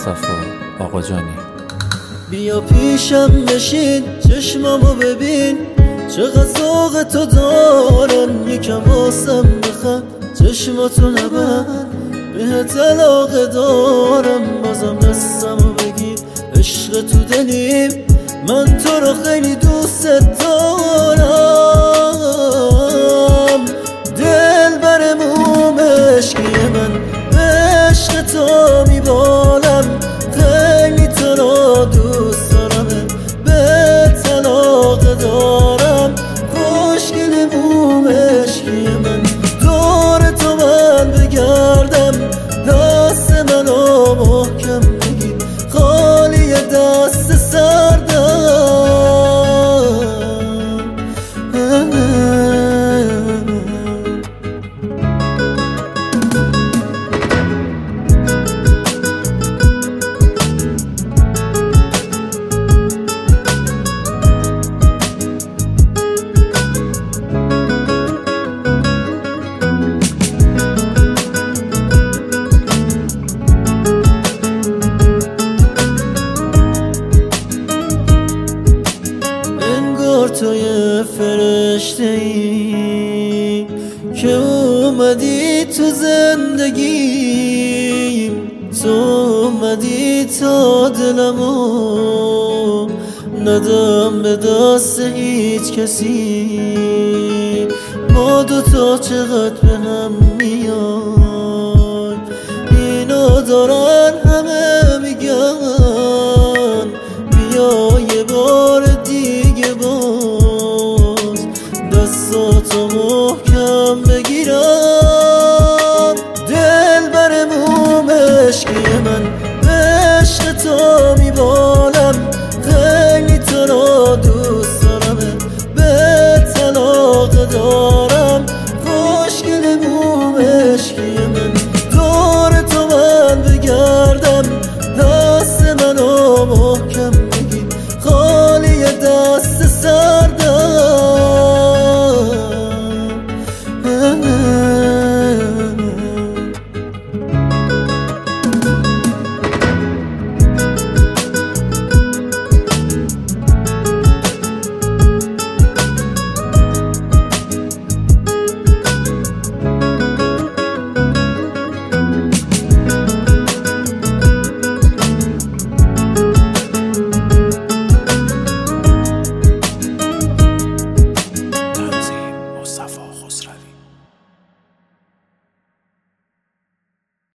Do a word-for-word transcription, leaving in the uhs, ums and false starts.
مصطفی آقاجانی. بیا پیشم نشین، چشمامو ببین، چقدر ذوق تو دارم. یکم واسم بخند، چشماتو نبند، بهت علاقه دارم. بازم دستمو بگیر، عشق تو دلیم، من تو رو خیلی دوست دارم. دل برموم عشقی من، به عشق تو میبالم. خیلی تو رو دوست دارم، بهت علاقه دارم. خوشگل موم عشقی من، دور تو من بگردم. دست منو محکم بگیر، خالی دست سردم. تو یه فرشته ای که اومدی تو زندگیم. تو اومدی تا دلمو ندم به دست هیچ کسی. ما دوتا چقدر به هم میان، اینو دارن همه میگن. بیا یه بار دیگه با